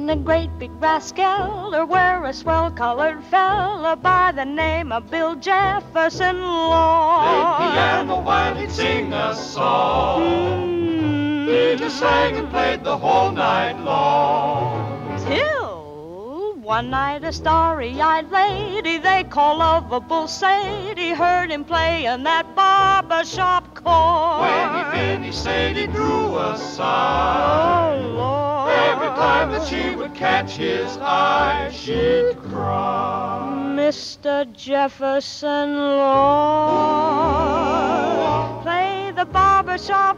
and a great big rascal, or were a swell-colored fella by the name of Bill Jefferson Lord. Played piano while he'd sing a song. He just sang and played the whole night long. Till one night a starry-eyed lady they call Lovable Sadie heard him playing that barbershop chord. When he finished, Sadie drew a sigh. Oh, Lord. Every time that she would catch his eye, she'd cry. Mr. Jefferson Lord, play the barbershop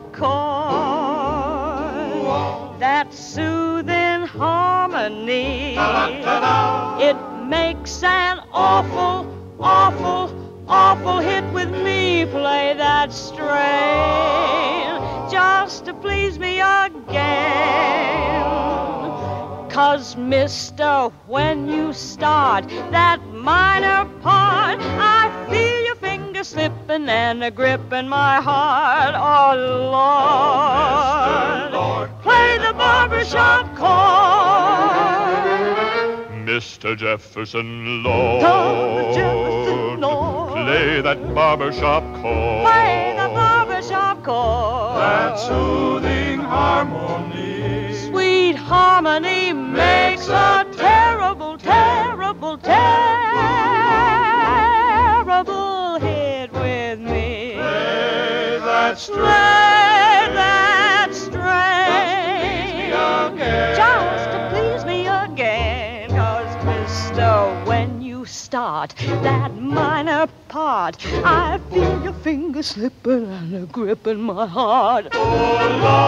chord, that soothing harmony. It makes an awful, awful, awful hit with me. Play that strain just to please me again. 'Cause, mister, when you start that minor part, I feel your fingers slipping and a grip in my heart. Oh, Lord, Mr. Lord, play the barbershop chord. Mr. Jefferson Lord, Jefferson Lord, play that barbershop chord. play the barbershop chord. That soothing harmony. Sweet harmony makes a terrible, terrible, terrible hit with me. Play that Play that strain just to please me again. 'Cause, mister, when you start that minor part, I feel your fingers slipping and a grip in my heart. Oh, Lord.